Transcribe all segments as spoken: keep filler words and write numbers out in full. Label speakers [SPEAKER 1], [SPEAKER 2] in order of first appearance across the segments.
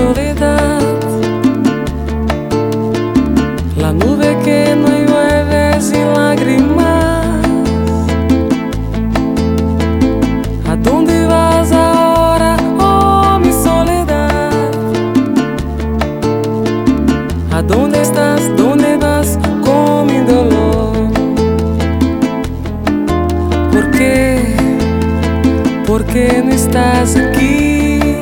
[SPEAKER 1] soledad, la nube que no llueve sin lágrimas. ¿A dónde vas ahora, oh mi soledad? ¿A dónde estás? ¿Dónde vas con mi dolor? ¿Por qué? ¿Por qué no estás aquí?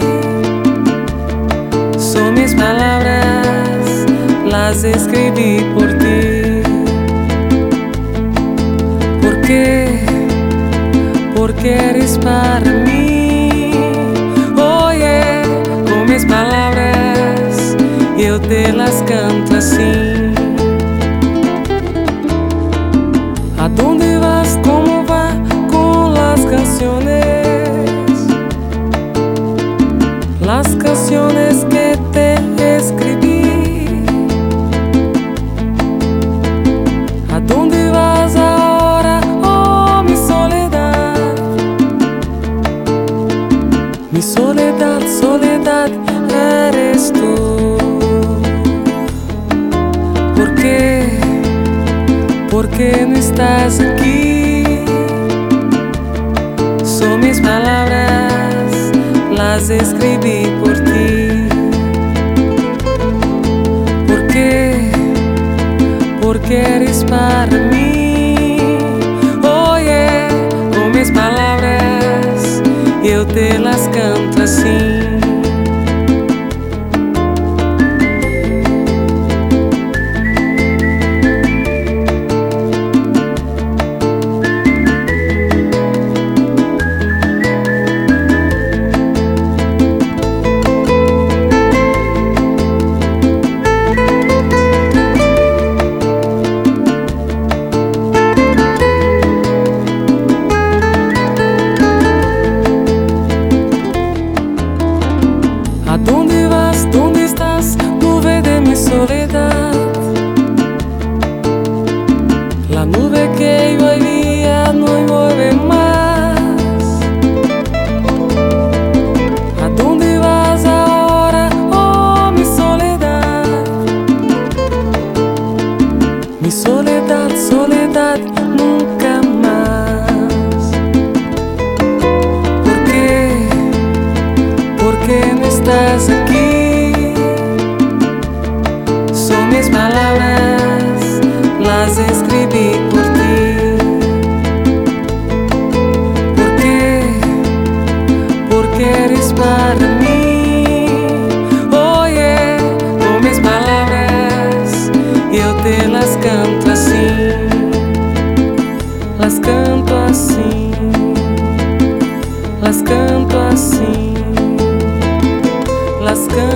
[SPEAKER 1] Son mis palabras, las escribí por ti. ¿Por qué? Porque eres para mí. Oye, con mis palabras yo te las canto así. ¿A dónde vas? ¿Cómo va con las canciones? Las canciones que te escribí. ¿A dónde vas ahora, oh mi soledad? Mi soledad, soledad, eres tú. ¿Por qué? ¿Por qué no estás aquí? Son mis palabras, las escribí por ti. ¿Por qué? Porque eres para mí. Oye, con mis palabras yo te las canto así. ¿A dónde vas? ¿Dónde estás? Nube de mi soledad, la nube que llovía no llueve más. ¿A dónde vas ahora, oh mi soledad? Mi soledad, soledad, nunca más. ¿Por qué? ¿Por qué no estás aquí? Son mis palabras, las escribí por ti. ¿Por qué? Porque eres para mí. Oye, con mis palabras yo te las canto así. Las canto así. Las canto así. Las canto